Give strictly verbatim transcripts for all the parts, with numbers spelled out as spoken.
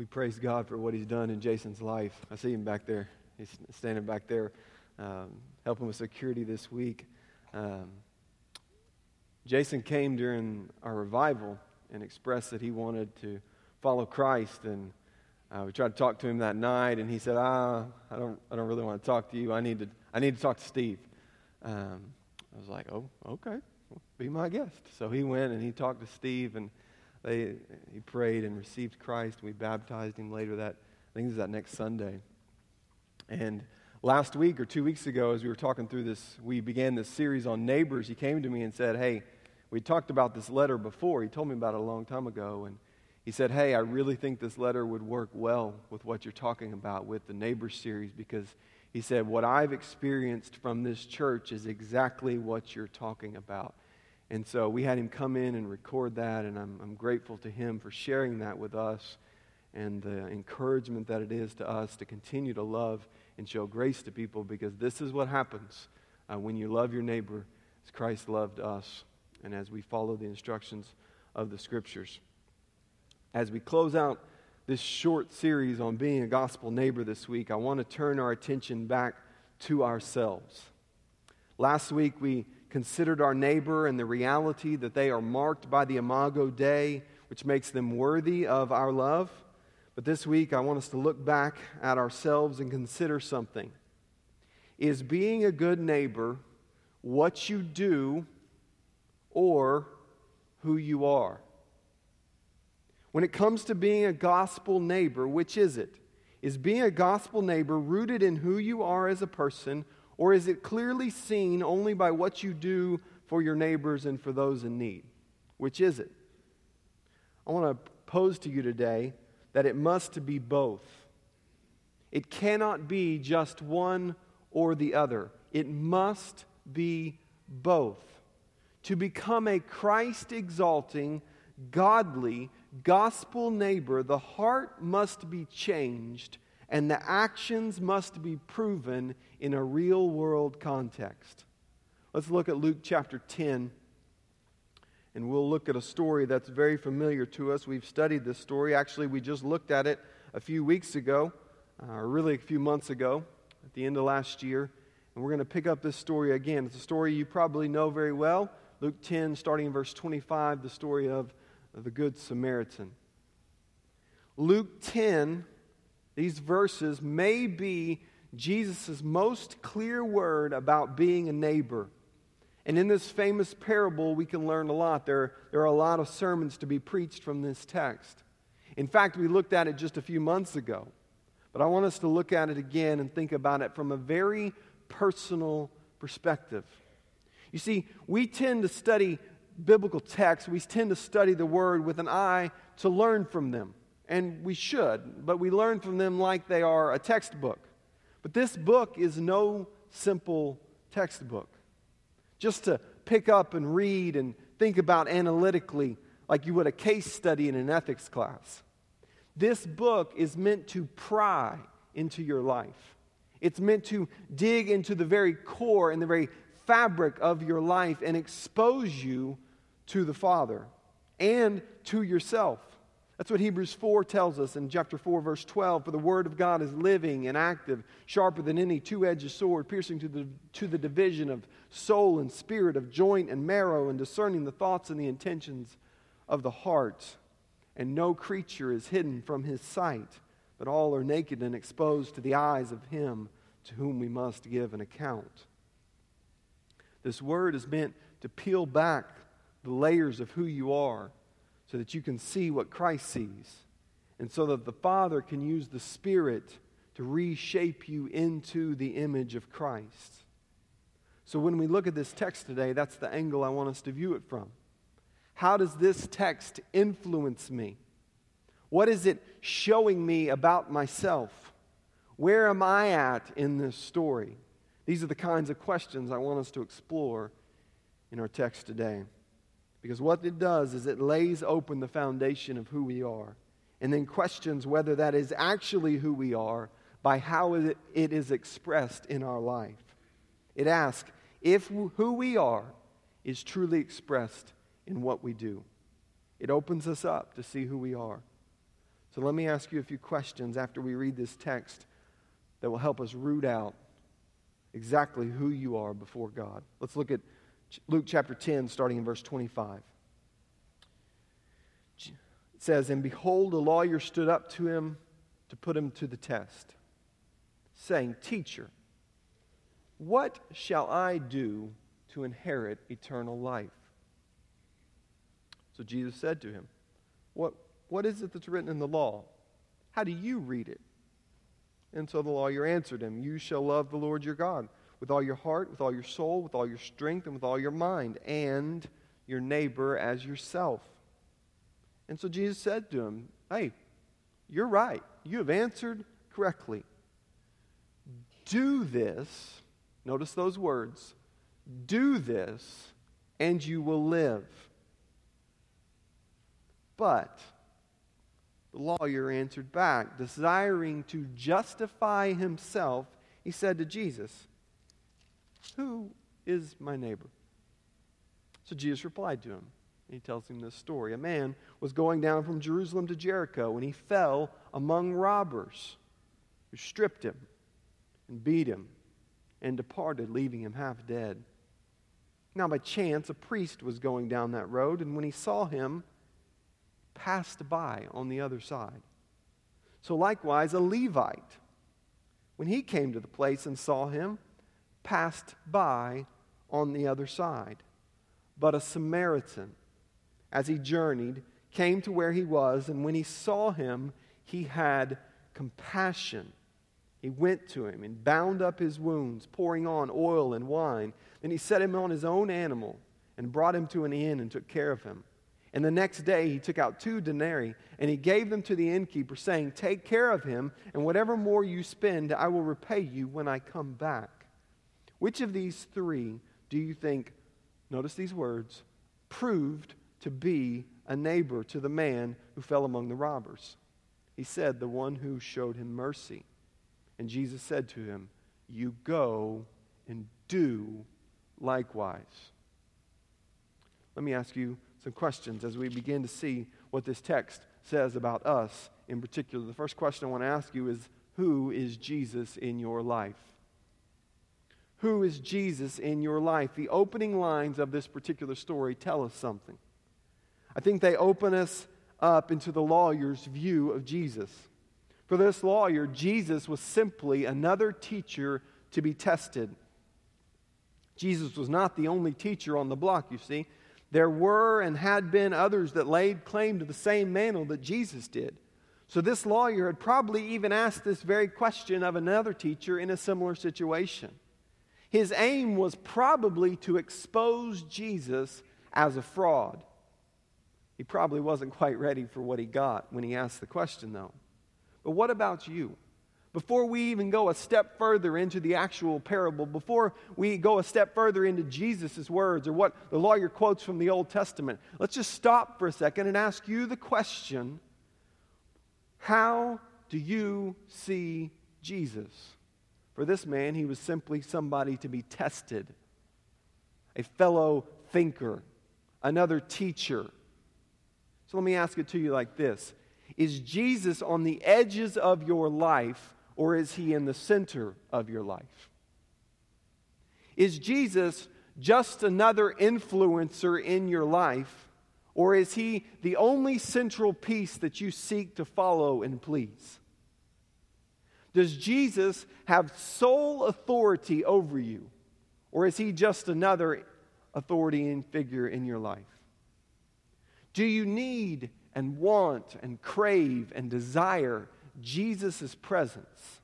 We praise God for what He's done in Jason's life. I see him back there. He's standing back there, um, helping with security this week. Um, Jason came during our revival and expressed that he wanted to follow Christ. And uh, we tried to talk to him that night, and he said, "Ah, I don't, I don't really want to talk to you. I need to, I need to talk to Steve." Um, I was like, "Oh, okay, well, be my guest." So he went and he talked to Steve, and They, he prayed and received Christ. We baptized him later that, I think it was that next Sunday. And last week or two weeks ago, as we were talking through this, we began this series on neighbors. He came to me and said, "Hey, we talked about this letter before." He told me about it a long time ago. And he said, "Hey, I really think this letter would work well with what you're talking about with the Neighbors series," because he said, "What I've experienced from this church is exactly what you're talking about." And so we had him come in and record that, and I'm, I'm grateful to him for sharing that with us and the encouragement that it is to us to continue to love and show grace to people, because this is what happens uh, when you love your neighbor as Christ loved us and as we follow the instructions of the Scriptures. As we close out this short series on being a gospel neighbor this week, I want to turn our attention back to ourselves. Last week we considered our neighbor and the reality that they are marked by the Imago Dei, which makes them worthy of our love. But this week, I want us to look back at ourselves and consider something. Is being a good neighbor what you do or who you are? When it comes to being a gospel neighbor, which is it? Is being a gospel neighbor rooted in who you are as a person, or is it clearly seen only by what you do for your neighbors and for those in need? Which is it? I want to pose to you today that it must be both. It cannot be just one or the other. It must be both. To become a Christ-exalting, godly, gospel neighbor, the heart must be changed, and the actions must be proven in a real-world context. Let's look at Luke chapter ten, and we'll look at a story that's very familiar to us. We've studied this story. Actually, we just looked at it a few weeks ago, uh, or really a few months ago, at the end of last year. And we're going to pick up this story again. It's a story you probably know very well. Luke ten, starting in verse twenty-five, the story of, of the Good Samaritan. Luke ten, these verses may be Jesus' most clear word about being a neighbor. And in this famous parable, we can learn a lot. There, there are a lot of sermons to be preached from this text. In fact, we looked at it just a few months ago. But I want us to look at it again and think about it from a very personal perspective. You see, we tend to study biblical texts. We tend to study the Word with an eye to learn from them. And we should, but we learn from them like they are a textbook. But this book is no simple textbook. Just to pick up and read and think about analytically like you would a case study in an ethics class. This book is meant to pry into your life. It's meant to dig into the very core and the very fabric of your life and expose you to the Father and to yourself. That's what Hebrews four tells us in chapter four, verse twelve. For the word of God is living and active, sharper than any two-edged sword, piercing to the, to the division of soul and spirit, of joint and marrow, and discerning the thoughts and the intentions of the heart. And no creature is hidden from His sight, but all are naked and exposed to the eyes of Him to whom we must give an account. This word is meant to peel back the layers of who you are, so that you can see what Christ sees, and so that the Father can use the Spirit to reshape you into the image of Christ. So when we look at this text today, that's the angle I want us to view it from. How does this text influence me? What is it showing me about myself? Where am I at in this story? These are the kinds of questions I want us to explore in our text today. Because what it does is it lays open the foundation of who we are, and then questions whether that is actually who we are by how it is expressed in our life. It asks if who we are is truly expressed in what we do. It opens us up to see who we are. So let me ask you a few questions after we read this text that will help us root out exactly who you are before God. Let's look at Luke chapter ten, starting in verse twenty-five. It says, "And behold, a lawyer stood up to him to put him to the test, saying, 'Teacher, what shall I do to inherit eternal life?' So Jesus said to him, What, what is it that's written in the law? How do you read it?' And so the lawyer answered him, 'You shall love the Lord your God with all your heart, with all your soul, with all your strength, and with all your mind, and your neighbor as yourself.' And so Jesus said to him, 'Hey, you're right. You have answered correctly. Do this,'" notice those words, "'do this, and you will live.' But the lawyer answered back, desiring to justify himself, he said to Jesus, 'Who is my neighbor?' So Jesus replied to him. He tells him this story. 'A man was going down from Jerusalem to Jericho, and he fell among robbers, who stripped him and beat him and departed, leaving him half dead. Now by chance a priest was going down that road, and when he saw him, passed by on the other side. So likewise a Levite, when he came to the place and saw him, passed by on the other side. But a Samaritan, as he journeyed, came to where he was, and when he saw him, he had compassion. He went to him and bound up his wounds, pouring on oil and wine. Then he set him on his own animal and brought him to an inn and took care of him. And the next day he took out two denarii, and he gave them to the innkeeper, saying, 'Take care of him, and whatever more you spend, I will repay you when I come back.' Which of these three do you think," notice these words, "proved to be a neighbor to the man who fell among the robbers?" He said, "The one who showed him mercy." And Jesus said to him, "You go and do likewise." Let me ask you some questions as we begin to see what this text says about us in particular. The first question I want to ask you is, who is Jesus in your life? Who is Jesus in your life? The opening lines of this particular story tell us something. I think they open us up into the lawyer's view of Jesus. For this lawyer, Jesus was simply another teacher to be tested. Jesus was not the only teacher on the block, you see. There were and had been others that laid claim to the same mantle that Jesus did. So this lawyer had probably even asked this very question of another teacher in a similar situation. His aim was probably to expose Jesus as a fraud. He probably wasn't quite ready for what he got when he asked the question, though. But what about you? Before we even go a step further into the actual parable, before we go a step further into Jesus' words or what the lawyer quotes from the Old Testament, let's just stop for a second and ask you the question, how do you see Jesus? For this man, he was simply somebody to be tested, a fellow thinker, another teacher. So let me ask it to you like this. Is Jesus on the edges of your life, or is he in the center of your life? Is Jesus just another influencer in your life, or is he the only central piece that you seek to follow and please? Does Jesus have sole authority over you, or is he just another authority and figure in your life? Do you need and want and crave and desire Jesus' presence?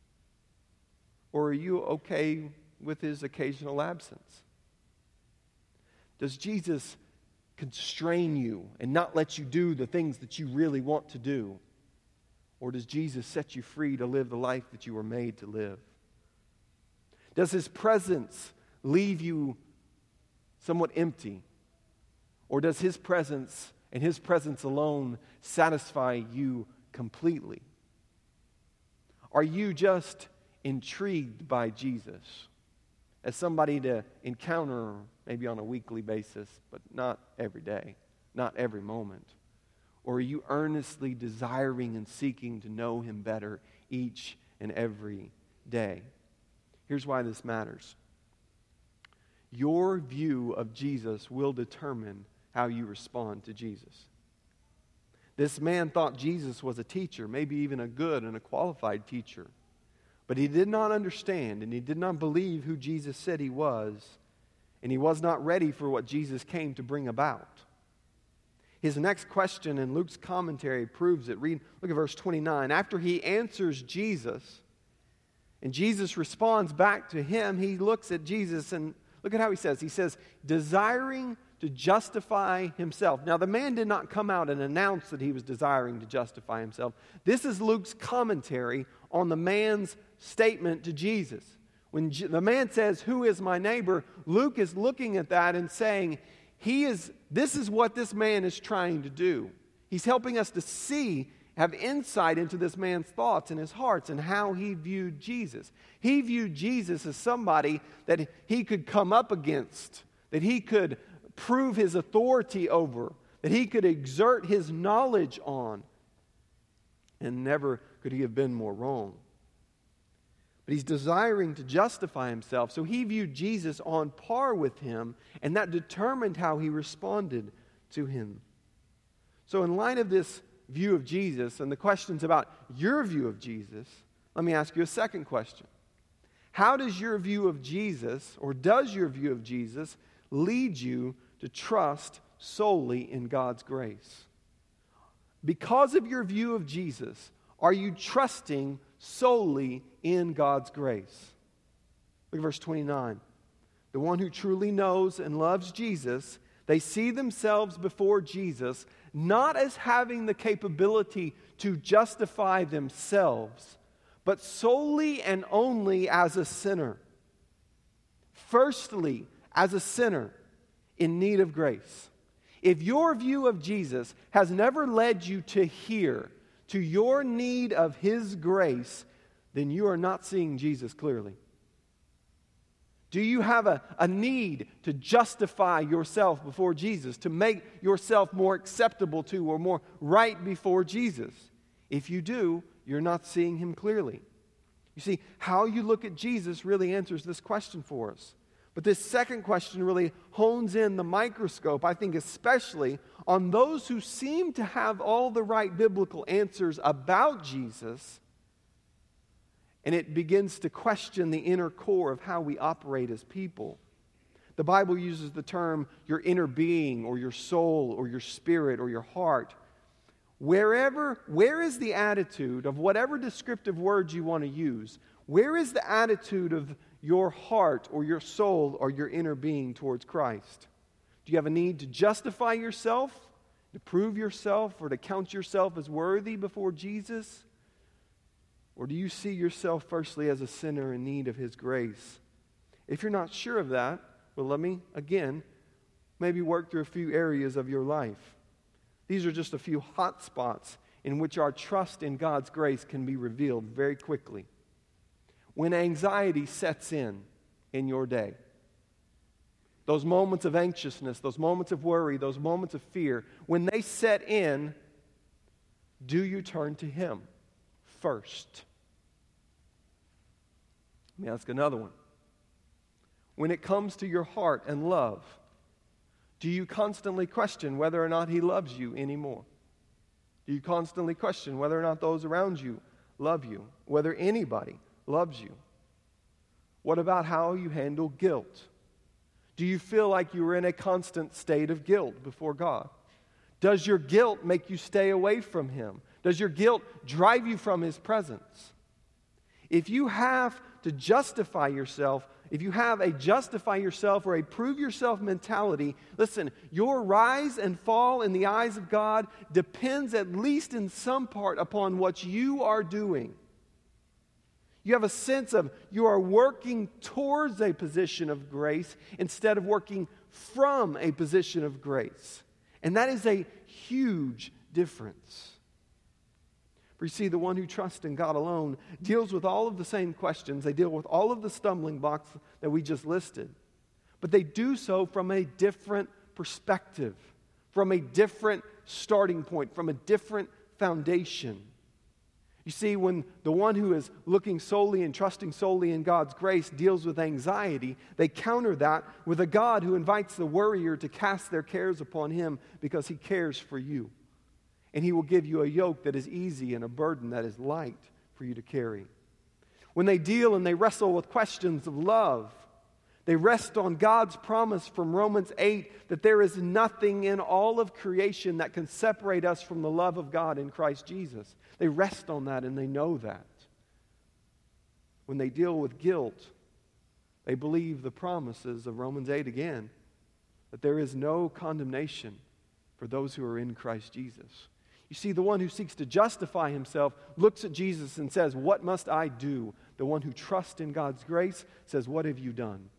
Or are you okay with his occasional absence? Does Jesus constrain you and not let you do the things that you really want to do? Or does Jesus set you free to live the life that you were made to live? Does his presence leave you somewhat empty? Or does his presence and his presence alone satisfy you completely? Are you just intrigued by Jesus as somebody to encounter maybe on a weekly basis, but not every day, not every moment? Or are you earnestly desiring and seeking to know Him better each and every day? Here's why this matters. Your view of Jesus will determine how you respond to Jesus. This man thought Jesus was a teacher, maybe even a good and a qualified teacher. But he did not understand and he did not believe who Jesus said He was. And he was not ready for what Jesus came to bring about. His next question in Luke's commentary proves it. Read, look at verse twenty-nine. After he answers Jesus, and Jesus responds back to him, he looks at Jesus and look at how he says. He says, desiring to justify himself. Now, the man did not come out and announce that he was desiring to justify himself. This is Luke's commentary on the man's statement to Jesus. When the man says, "Who is my neighbor?" Luke is looking at that and saying, he is, this is what this man is trying to do. He's helping us to see, have insight into this man's thoughts and his hearts and how he viewed Jesus. He viewed Jesus as somebody that he could come up against, that he could prove his authority over, that he could exert his knowledge on. And never could he have been more wrong. But he's desiring to justify himself, so he viewed Jesus on par with him, and that determined how he responded to him. So in light of this view of Jesus and the questions about your view of Jesus, let me ask you a second question. How does your view of Jesus, or does your view of Jesus, lead you to trust solely in God's grace? Because of your view of Jesus, are you trusting solely in God's grace? Look at verse twenty-nine. The one who truly knows and loves Jesus, they see themselves before Jesus not as having the capability to justify themselves, but solely and only as a sinner. Firstly, as a sinner in need of grace. If your view of Jesus has never led you to here, to your need of His grace, then you are not seeing Jesus clearly. Do you have a, a need to justify yourself before Jesus, to make yourself more acceptable to or more right before Jesus? If you do, you're not seeing Him clearly. You see, how you look at Jesus really answers this question for us. But this second question really hones in the microscope, I think especially on those who seem to have all the right biblical answers about Jesus, and it begins to question the inner core of how we operate as people. The Bible uses the term your inner being or your soul or your spirit or your heart. Wherever, where is the attitude of whatever descriptive words you want to use? Where is the attitude of your heart or your soul or your inner being towards Christ? Do you have a need to justify yourself, to prove yourself, or to count yourself as worthy before Jesus? Or do you see yourself firstly as a sinner in need of His grace? If you're not sure of that, well, let me, again, maybe work through a few areas of your life. These are just a few hot spots in which our trust in God's grace can be revealed very quickly. When anxiety sets in in your day, those moments of anxiousness, those moments of worry, those moments of fear, when they set in, do you turn to Him first? Let me ask another one. When it comes to your heart and love, do you constantly question whether or not He loves you anymore? Do you constantly question whether or not those around you love you, whether anybody loves you? What about how you handle guilt? Do you feel like you are in a constant state of guilt before God? Does your guilt make you stay away from Him? Does your guilt drive you from His presence? If you have to justify yourself, if you have a justify yourself or a prove yourself mentality, listen, your rise and fall in the eyes of God depends at least in some part upon what you are doing. You have a sense of you are working towards a position of grace instead of working from a position of grace. And that is a huge difference. For you see, the one who trusts in God alone deals with all of the same questions. They deal with all of the stumbling blocks that we just listed. But they do so from a different perspective, from a different starting point, from a different foundation. You see, when the one who is looking solely and trusting solely in God's grace deals with anxiety, they counter that with a God who invites the worrier to cast their cares upon him because he cares for you. And he will give you a yoke that is easy and a burden that is light for you to carry. When they deal and they wrestle with questions of love, they rest on God's promise from Romans eight that there is nothing in all of creation that can separate us from the love of God in Christ Jesus. They rest on that and they know that. When they deal with guilt, they believe the promises of Romans eight again, that there is no condemnation for those who are in Christ Jesus. You see, the one who seeks to justify himself looks at Jesus and says, "What must I do?" The one who trusts in God's grace says, "What have you done?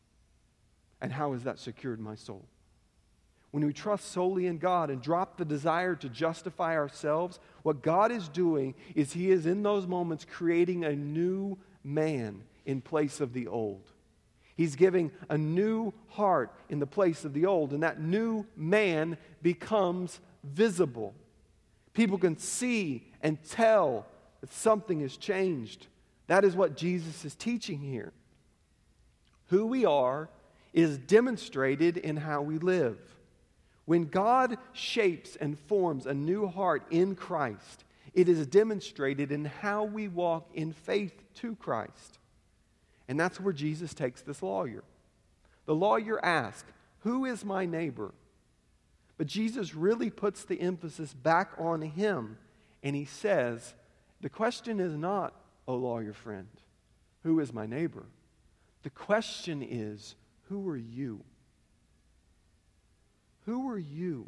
And how has that secured my soul?" When we trust solely in God and drop the desire to justify ourselves, what God is doing is He is in those moments creating a new man in place of the old. He's giving a new heart in the place of the old, and that new man becomes visible. People can see and tell that something has changed. That is what Jesus is teaching here. Who we are is demonstrated in how we live. When God shapes and forms a new heart in Christ, it is demonstrated in how we walk in faith to Christ. And that's where Jesus takes this lawyer. The lawyer asks, "Who is my neighbor?" But Jesus really puts the emphasis back on him, and he says, the question is not, "Oh, lawyer friend, who is my neighbor?" The question is, who are you? Who are you?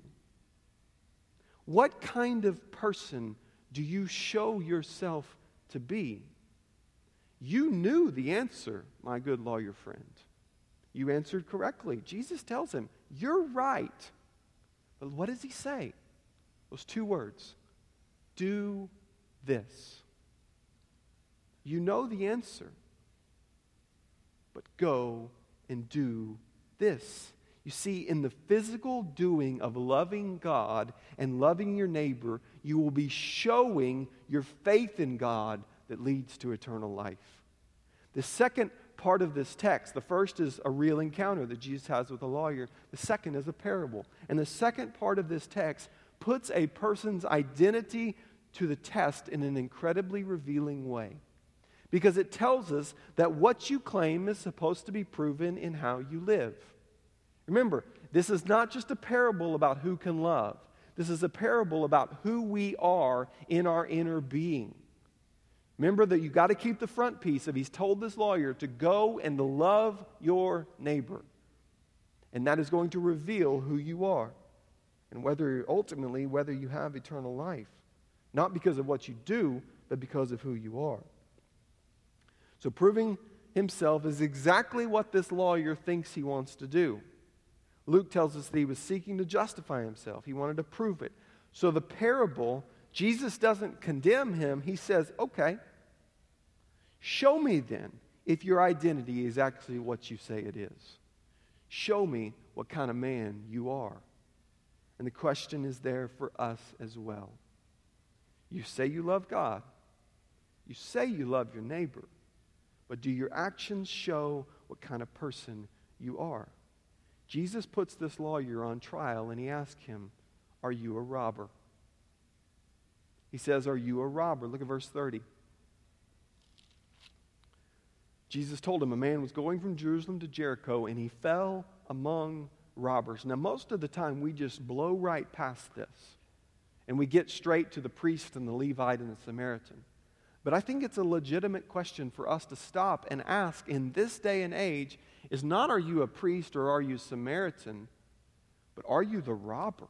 What kind of person do you show yourself to be? You knew the answer, my good lawyer friend. You answered correctly. Jesus tells him, "You're right." But what does he say? Those two words, "Do this." You know the answer, but go and do this. You see, in the physical doing of loving God and loving your neighbor, you will be showing your faith in God that leads to eternal life. The second part of this text, the first is a real encounter that Jesus has with a lawyer. The second is a parable. And the second part of this text puts a person's identity to the test in an incredibly revealing way. Because it tells us that what you claim is supposed to be proven in how you live. Remember, this is not just a parable about who can love. This is a parable about who we are in our inner being. Remember that you've got to keep the front piece of he's told this lawyer to go and to love your neighbor. And that is going to reveal who you are. And whether ultimately whether you have eternal life. Not because of what you do, but because of who you are. So proving himself is exactly what this lawyer thinks he wants to do. Luke tells us that he was seeking to justify himself. He wanted to prove it. So the parable, Jesus doesn't condemn him. He says, "Okay, show me then if your identity is actually what you say it is. Show me what kind of man you are." And the question is there for us as well. You say you love God. You say you love your neighbor. But do your actions show what kind of person you are? Jesus puts this lawyer on trial and he asks him, "Are you a robber?" He says, "Are you a robber?" Look at verse thirty. Jesus told him a man was going from Jerusalem to Jericho and he fell among robbers. Now, most of the time we just blow right past this and we get straight to the priest and the Levite and the Samaritan. But I think it's a legitimate question for us to stop and ask in this day and age is not are you a priest or are you Samaritan, but are you the robber?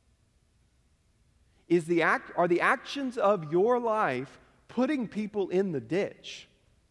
Is the act, are the actions of your life putting people in the ditch?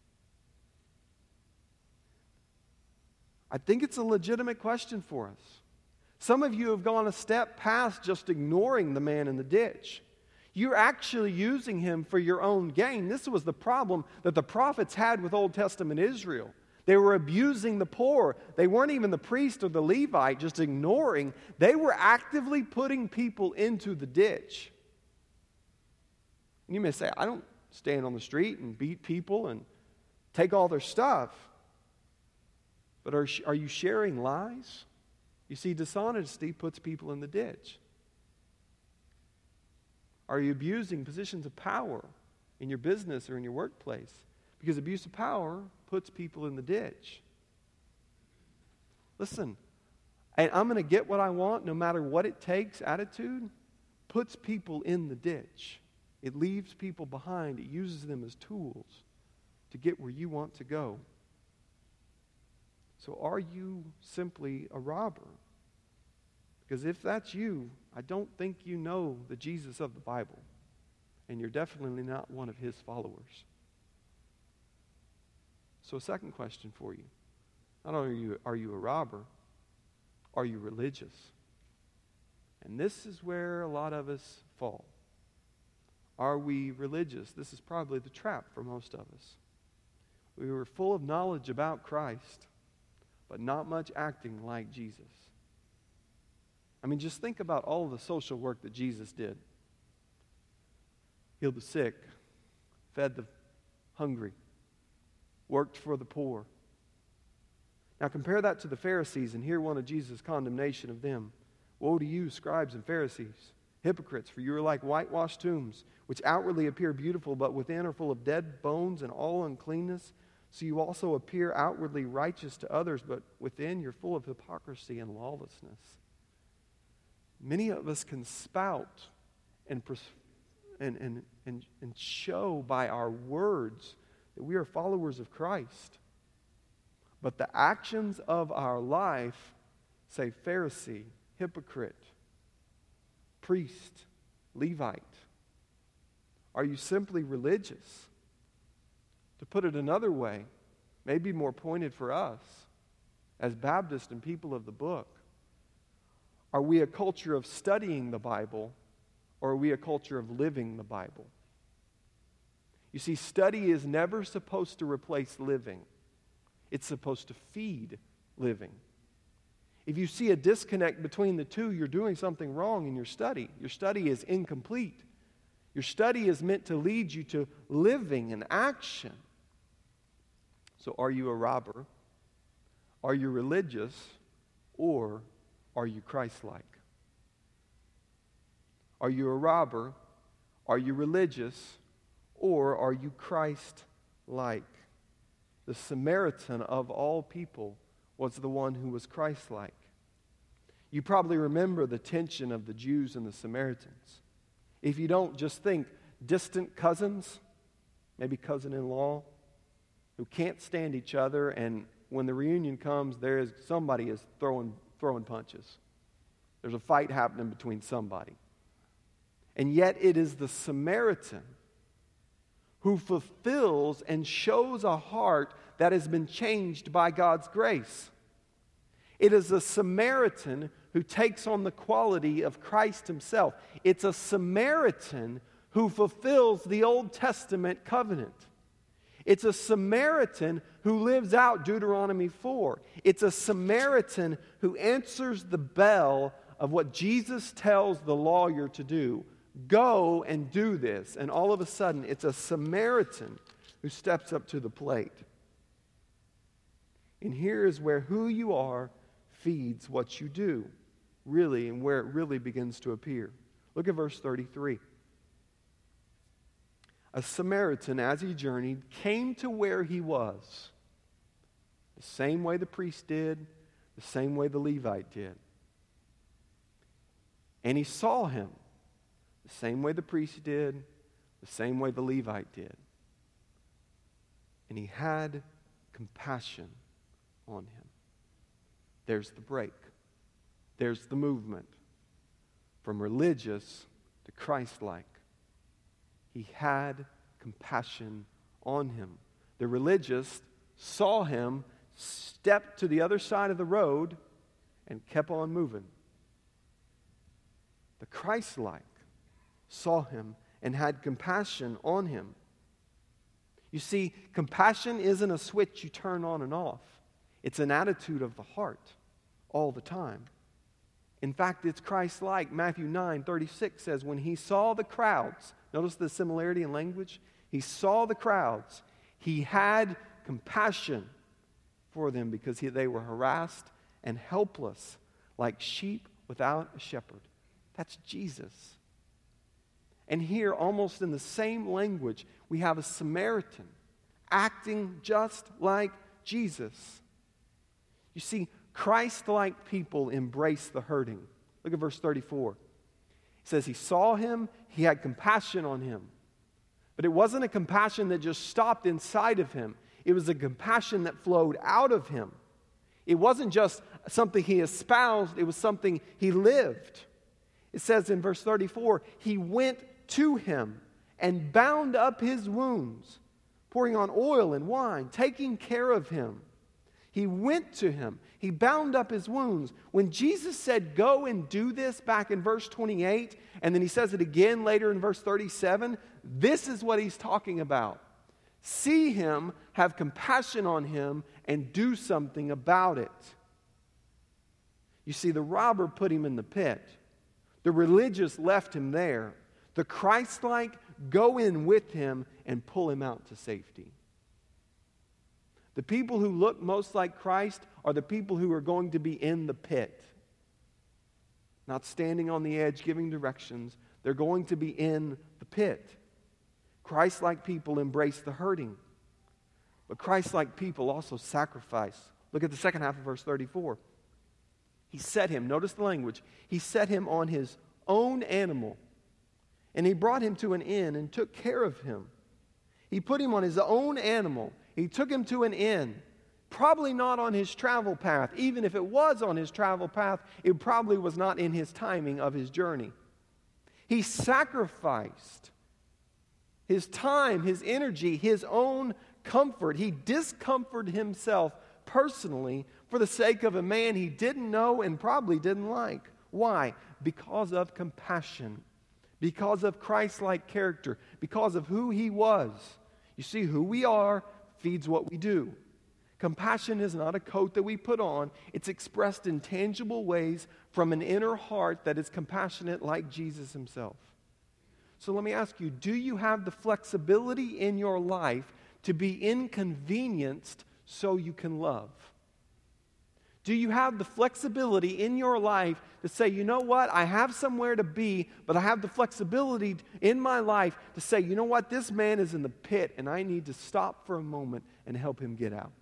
I think it's a legitimate question for us. Some of you have gone a step past just ignoring the man in the ditch. You're actually using him for your own gain. This was the problem that the prophets had with Old Testament Israel. They were abusing the poor. They weren't even the priest or the Levite just ignoring. They were actively putting people into the ditch. And you may say, I don't stand on the street and beat people and take all their stuff. But are, are you sharing lies? You see, dishonesty puts people in the ditch. Are you abusing positions of power in your business or in your workplace? Because abuse of power puts people in the ditch. Listen, and I'm going to get what I want no matter what it takes attitude puts people in the ditch. It leaves people behind. It uses them as tools to get where you want to go. So are you simply a robber? Because if that's you, I don't think you know the Jesus of the Bible. And you're definitely not one of his followers. So a second question for you. Not only are you, are you a robber, are you religious? And this is where a lot of us fall. Are we religious? This is probably the trap for most of us. We were full of knowledge about Christ, but not much acting like Jesus. I mean, just think about all the social work that Jesus did. Healed the sick, fed the hungry, worked for the poor. Now compare that to the Pharisees and hear one of Jesus' condemnation of them. Woe to you, scribes and Pharisees, hypocrites, for you are like whitewashed tombs, which outwardly appear beautiful, but within are full of dead bones and all uncleanness. So you also appear outwardly righteous to others, but within you're full of hypocrisy and lawlessness. Many of us can spout and, and, and, and, and show by our words that we are followers of Christ. But the actions of our life say Pharisee, hypocrite, priest, Levite. Are you simply religious? To put it another way, maybe more pointed for us as Baptists and people of the book, are we a culture of studying the Bible, or are we a culture of living the Bible? You see, study is never supposed to replace living. It's supposed to feed living. If you see a disconnect between the two, you're doing something wrong in your study. Your study is incomplete. Your study is meant to lead you to living and action. So are you a robber? Are you religious? Or are you Christ-like? Are you a robber? Are you religious? Or are you Christ-like? The Samaritan of all people was the one who was Christ-like. You probably remember the tension of the Jews and the Samaritans. If you don't, just think distant cousins, maybe cousin-in-law, who can't stand each other, and when the reunion comes, there is somebody is throwing throwing punches. There's a fight happening between somebody. And yet it is the Samaritan who fulfills and shows a heart that has been changed by God's grace. It is a Samaritan who takes on the quality of Christ himself. It's a Samaritan who fulfills the Old Testament covenant. It's a Samaritan who lives out Deuteronomy four. It's a Samaritan who answers the bell of what Jesus tells the lawyer to do. Go and do this. And all of a sudden, it's a Samaritan who steps up to the plate. And here is where who you are feeds what you do, really, and where it really begins to appear. Look at verse thirty-three. A Samaritan, as he journeyed, came to where he was. The same way the priest did, the same way the Levite did. And he saw him, the same way the priest did, the same way the Levite did. And he had compassion on him. There's the break. There's the movement from religious to Christ-like. He had compassion on him. The religious saw him, stepped to the other side of the road, and kept on moving. The Christ-like saw him and had compassion on him. You see, compassion isn't a switch you turn on and off. It's an attitude of the heart all the time. In fact, it's Christ-like. Matthew nine thirty-six says, when he saw the crowds, notice the similarity in language. He saw the crowds. He had compassion for them because he, they were harassed and helpless like sheep without a shepherd. That's Jesus. And here, almost in the same language, we have a Samaritan acting just like Jesus. You see, Christ-like people embrace the hurting. Look at verse thirty-four. It says he saw him, he had compassion on him. But it wasn't a compassion that just stopped inside of him. It was a compassion that flowed out of him. It wasn't just something he espoused, it was something he lived. It says in verse thirty-four, he went to him and bound up his wounds, pouring on oil and wine, taking care of him. He went to him. He bound up his wounds. When Jesus said, go and do this back in verse twenty-eight, and then he says it again later in verse thirty-seven, this is what he's talking about. See him, have compassion on him, and do something about it. You see, the robber put him in the pit. The religious left him there. The Christ-like go in with him and pull him out to safety. The people who look most like Christ are the people who are going to be in the pit. Not standing on the edge giving directions. They're going to be in the pit. Christ-like people embrace the hurting. But Christ-like people also sacrifice. Look at the second half of verse thirty-four. He set him, notice the language, he set him on his own animal. And he brought him to an inn and took care of him. He put him on his own animal. He took him to an inn. Probably not on his travel path. Even if it was on his travel path, it probably was not in his timing of his journey. He sacrificed his time, his energy, his own comfort. He discomforted himself personally for the sake of a man he didn't know and probably didn't like. Why? Because of compassion. Because of Christ-like character. Because of who he was. You see, who we are feeds what we do. Compassion is not a coat that we put on. It's expressed in tangible ways from an inner heart that is compassionate like Jesus himself. So let me ask you, do you have the flexibility in your life to be inconvenienced so you can love? Do you have the flexibility in your life to say, you know what, I have somewhere to be, but I have the flexibility in my life to say, you know what, this man is in the pit and I need to stop for a moment and help him get out.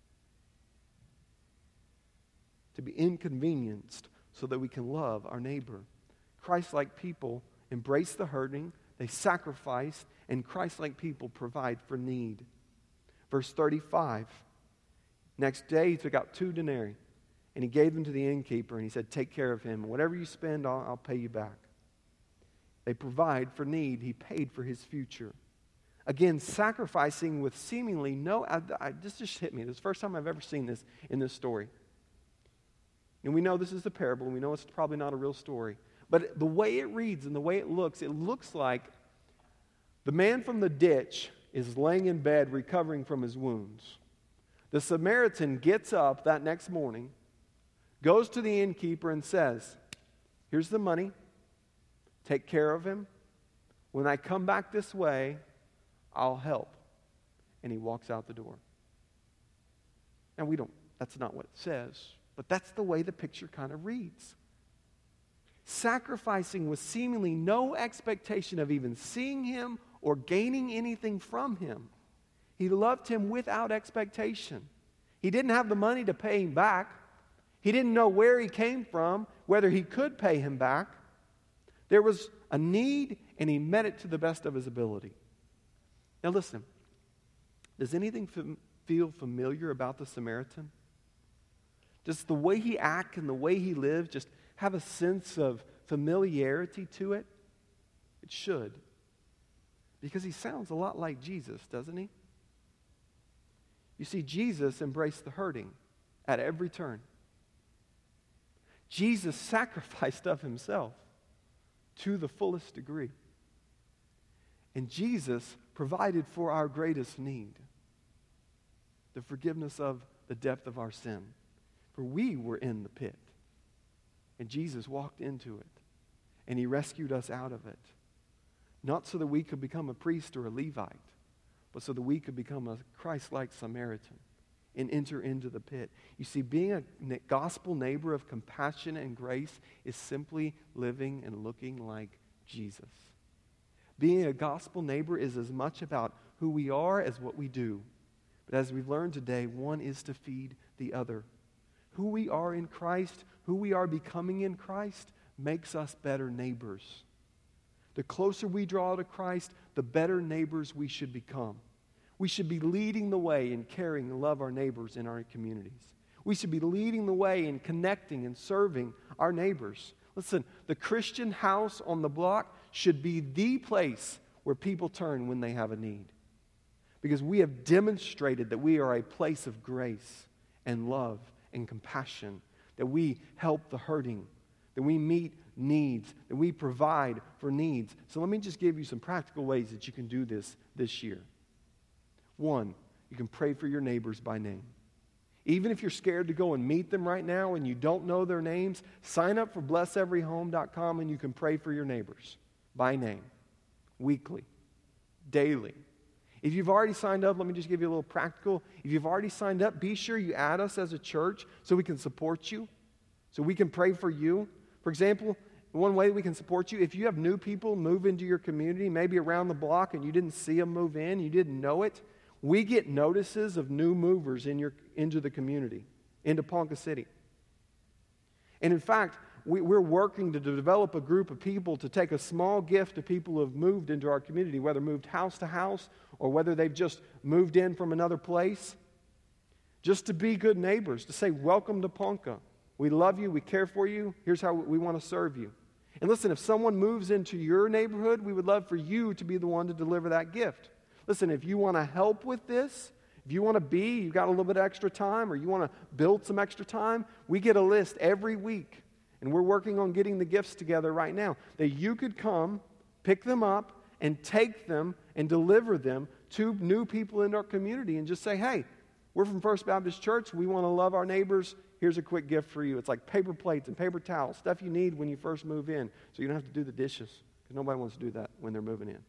To be inconvenienced so that we can love our neighbor. Christ-like people embrace the hurting, they sacrifice, and Christ-like people provide for need. Verse thirty-five, next day he took out two denarii, and he gave them to the innkeeper, and he said, take care of him, and whatever you spend, I'll, I'll pay you back. They provide for need. He paid for his future. Again, sacrificing with seemingly no, I, I, this just hit me. This is the first time I've ever seen this in this story. And we know this is a parable, and we know it's probably not a real story. But the way it reads and the way it looks, it looks like the man from the ditch is laying in bed recovering from his wounds. The Samaritan gets up that next morning, goes to the innkeeper and says, here's the money, take care of him. When I come back this way, I'll help. And he walks out the door. Now we don't, that's not what it says, but that's the way the picture kind of reads. Sacrificing with seemingly no expectation of even seeing him or gaining anything from him. He loved him without expectation. He didn't have the money to pay him back. He didn't know where he came from, whether he could pay him back. There was a need, and he met it to the best of his ability. Now listen, does anything fam- feel familiar about the Samaritan? Does the way he acts and the way he lives just have a sense of familiarity to it? It should. Because he sounds a lot like Jesus, doesn't he? You see, Jesus embraced the hurting at every turn. Jesus sacrificed of himself to the fullest degree. And Jesus provided for our greatest need, the forgiveness of the depth of our sin. For we were in the pit, and Jesus walked into it, and he rescued us out of it. Not so that we could become a priest or a Levite, but so that we could become a Christ-like Samaritan and enter into the pit. You see, being a gospel neighbor of compassion and grace is simply living and looking like Jesus. Being a gospel neighbor is as much about who we are as what we do. But as we've learned today, one is to feed the other. Who we are in Christ, who we are becoming in Christ, makes us better neighbors. The closer we draw to Christ, the better neighbors we should become. We should be leading the way in caring and love our neighbors in our communities. We should be leading the way in connecting and serving our neighbors. Listen, the Christian house on the block should be the place where people turn when they have a need. Because we have demonstrated that we are a place of grace and love and compassion, that we help the hurting, that we meet needs, that we provide for needs. So let me just give you some practical ways that you can do this this year. One, you can pray for your neighbors by name. Even if you're scared to go and meet them right now and you don't know their names, sign up for bless every home dot com and you can pray for your neighbors by name, weekly, daily. If you've already signed up, let me just give you a little practical. If you've already signed up, be sure you add us as a church so we can support you, so we can pray for you. For example, one way we can support you, if you have new people move into your community, maybe around the block, and you didn't see them move in, you didn't know it, we get notices of new movers in your, into the community, into Ponca City. And in fact, we, we're working to develop a group of people to take a small gift to people who have moved into our community, whether moved house to house or whether they've just moved in from another place, just to be good neighbors, to say, welcome to Ponca. We love you, we care for you, here's how we want to serve you. And listen, if someone moves into your neighborhood, we would love for you to be the one to deliver that gift. Listen, if you want to help with this, if you want to be, you've got a little bit of extra time, or you want to build some extra time, we get a list every week. And we're working on getting the gifts together right now, that you could come, pick them up, and take them and deliver them to new people in our community and just say, hey, we're from First Baptist Church. We want to love our neighbors. Here's a quick gift for you. It's like paper plates and paper towels, stuff you need when you first move in, so you don't have to do the dishes, because nobody wants to do that when they're moving in.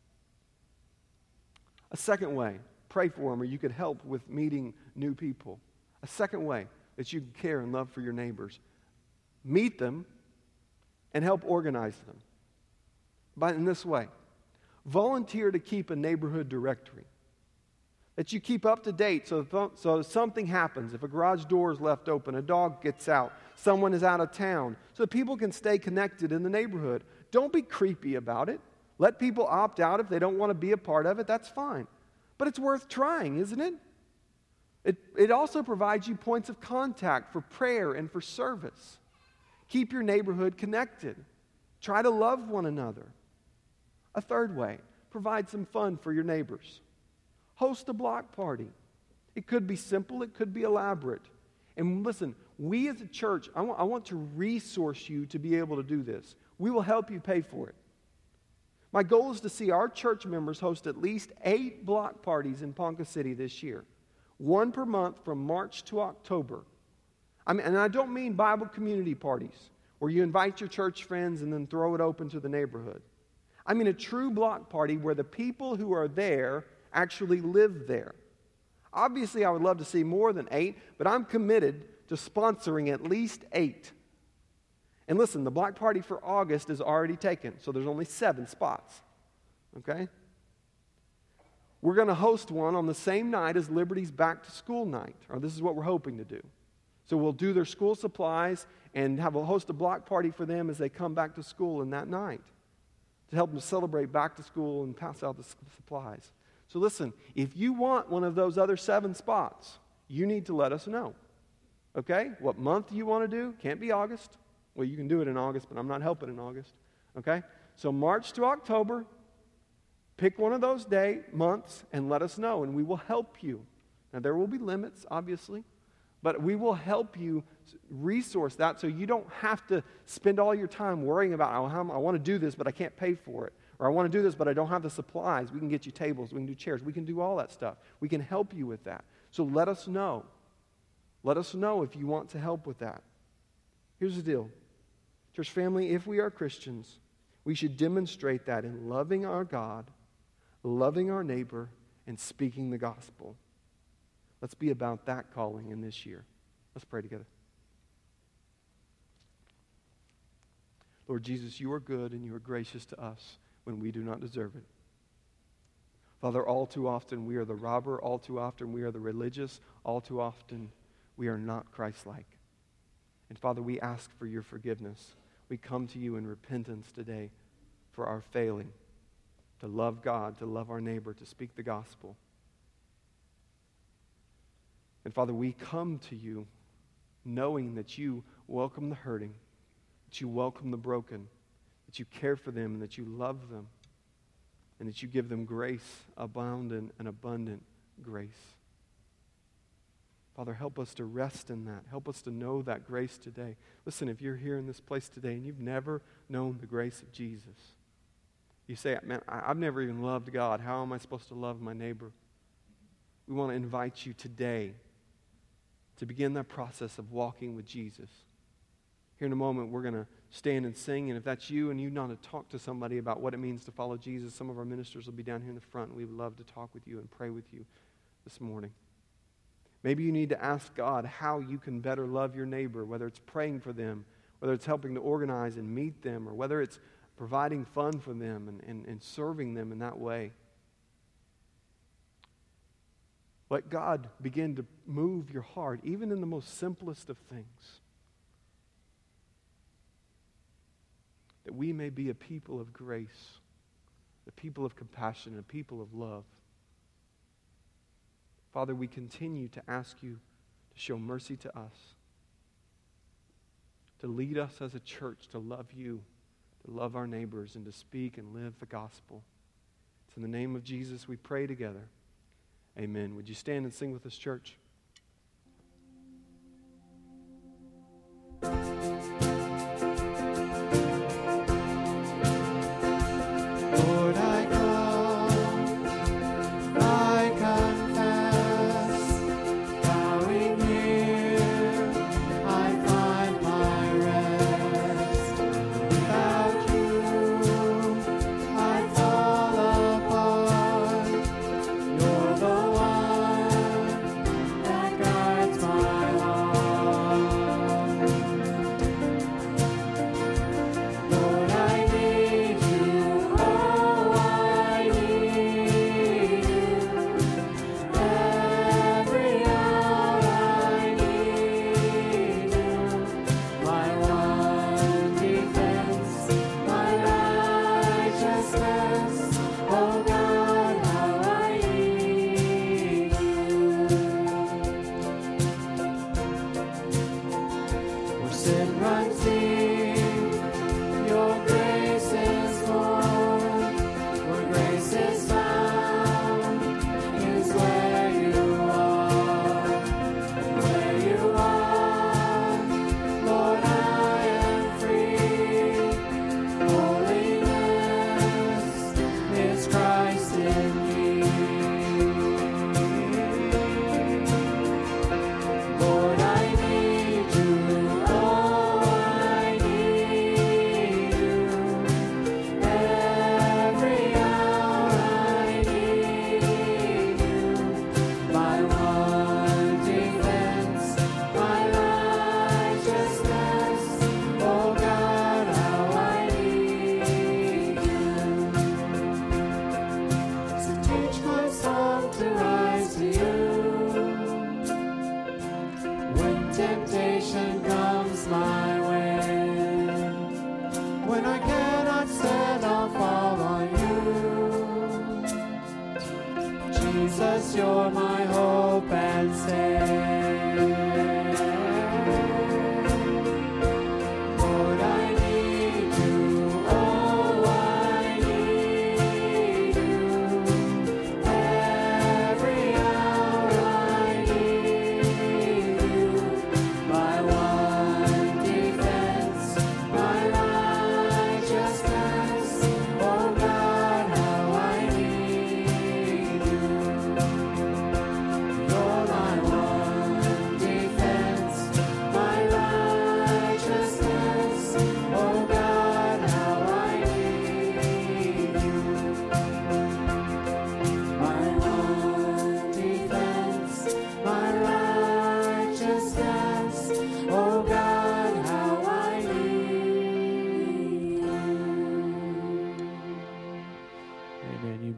A second way, pray for them, or you could help with meeting new people. A second way that you can care and love for your neighbors, meet them and help organize them. But in this way, volunteer to keep a neighborhood directory that you keep up to date, so if, so if something happens, if a garage door is left open, a dog gets out, someone is out of town, so that people can stay connected in the neighborhood. Don't be creepy about it. Let people opt out if they don't want to be a part of it. That's fine. But it's worth trying, isn't it? It, it also provides you points of contact for prayer and for service. Keep your neighborhood connected. Try to love one another. A third way, provide some fun for your neighbors. Host a block party. It could be simple, it could be elaborate. And listen, we as a church, I want, I want to resource you to be able to do this. We will help you pay for it. My goal is to see our church members host at least eight block parties in Ponca City this year. One per month from March to October. I mean, and I don't mean Bible community parties where you invite your church friends and then throw it open to the neighborhood. I mean a true block party where the people who are there actually live there. Obviously, I would love to see more than eight, but I'm committed to sponsoring at least eight. And listen, the block party for August is already taken, so there's only seven spots. Okay? We're going to host one on the same night as Liberty's back to school night, or this is what we're hoping to do. So we'll do their school supplies and have a host a block party for them as they come back to school in that night to help them celebrate back to school and pass out the supplies. So listen, if you want one of those other seven spots, you need to let us know. Okay? What month do you want to do? Can't be August. Well, you can do it in August, but I'm not helping in August. Okay? So March to October, pick one of those day months and let us know, and we will help you. Now, there will be limits, obviously, but we will help you resource that so you don't have to spend all your time worrying about, oh, how, I want to do this, but I can't pay for it. Or I want to do this, but I don't have the supplies. We can get you tables. We can do chairs. We can do all that stuff. We can help you with that. So let us know. Let us know if you want to help with that. Here's the deal. Church family, if we are Christians, we should demonstrate that in loving our God, loving our neighbor, and speaking the gospel. Let's be about that calling in this year. Let's pray together. Lord Jesus, you are good and you are gracious to us when we do not deserve it. Father, all too often we are the robber, all too often we are the religious, all too often we are not Christ-like. And Father, we ask for your forgiveness. We come to you in repentance today for our failing to love God, to love our neighbor, to speak the gospel. And Father, we come to you knowing that you welcome the hurting, that you welcome the broken, that you care for them, and that you love them, and that you give them grace, abundant and abundant grace. Father, help us to rest in that. Help us to know that grace today. Listen, if you're here in this place today and you've never known the grace of Jesus, you say, man, I've never even loved God. How am I supposed to love my neighbor? We want to invite you today to begin that process of walking with Jesus. Here in a moment, we're going to stand and sing, and if that's you and you want to talk to somebody about what it means to follow Jesus, some of our ministers will be down here in the front, and we would love to talk with you and pray with you this morning. Maybe you need to ask God how you can better love your neighbor, whether it's praying for them, whether it's helping to organize and meet them, or whether it's providing fun for them and, and, and serving them in that way. Let God begin to move your heart, even in the most simplest of things, that we may be a people of grace, a people of compassion, a people of love. Father, we continue to ask you to show mercy to us, to lead us as a church to love you, to love our neighbors, and to speak and live the gospel. It's in the name of Jesus we pray together. Amen. Would you stand and sing with us, church? Lord, I come, I confess, bowing here, I find my rest. Without you, I fall apart. You're the one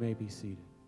may be seated.